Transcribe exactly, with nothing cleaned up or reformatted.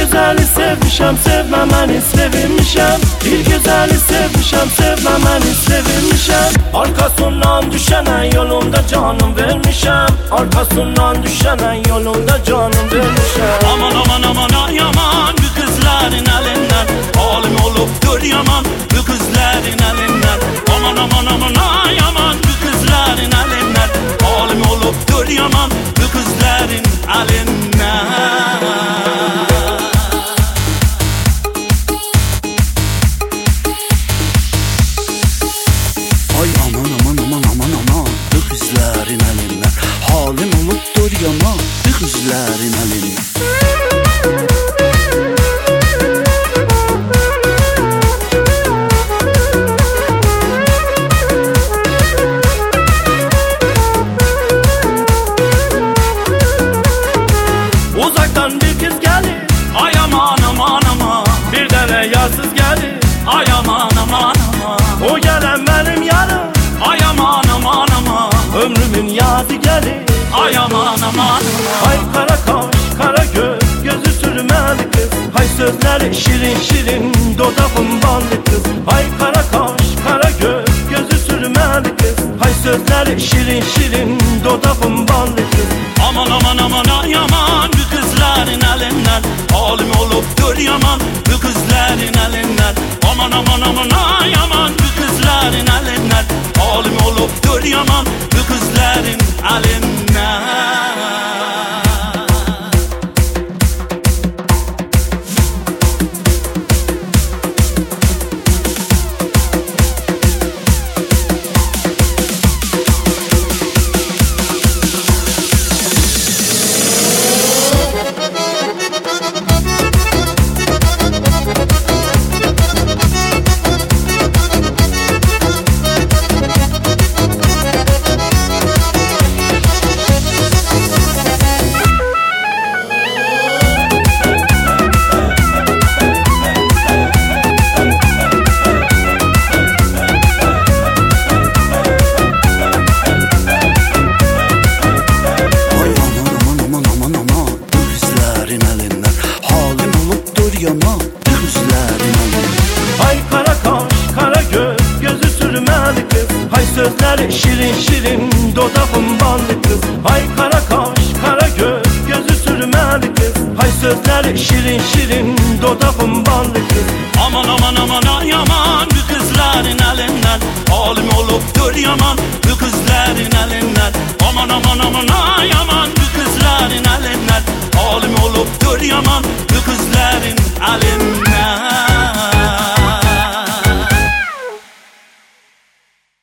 güzeli sevmişem, sevmemeni sevinmişem. Bir güzeli sevmişem, sevmemeni sevinmişem. Arkasından düşene yolunda canım vermişem. Arkasından düşene yolunda canım vermişem. Aman aman aman ay aman bu kızların elinden. Halim olupdur yaman bu kızların elinden. Aman aman aman ay aman bu kızların elinden. Halim olupdur yaman bu kızların elinden. Ay aman aman aman aman aman bu kızların elinden. Halim olupdur yaman bu kızların elinden. Uzaktan bir kız gelir, Ay aman aman aman bir tane yarsız gelir. ay aman aman aman. O gelen benim yarım, Ay aman aman aman ömrümün yazı gelir. ay aman aman. Hay kara kaş, kara göz, gözü sürmeli kız. Hay sözleri şirin şirin, dudağın ballı kız. Hay kara kaş, kara göz, gözü sürmeli kız. Hay sözleri şirin şirin, dudağın ballı kız. Aman aman aman ay aman bu kızların elinden. Halim olupdur yaman bu kızların elinden. Aman aman aman ay aman bu kızların elinden. Halim olupdur yaman bu kızların elinden. Yaman bu kızların elinden. Hay kara kaş, kara göz, gözü sürmeli kız. Hay sözleri şirin şirin, dudağın ballı kız. Hay kara kaş, kara göz, gözü sürmeli kız. Hay sözleri şirin şirin, dudağın ballı kız. Aman aman aman ay aman bu kızların elinden. Halim olupdur yaman bu kızların elinden. Aman aman aman ay aman bu kızların elinden. Halim olupdur yaman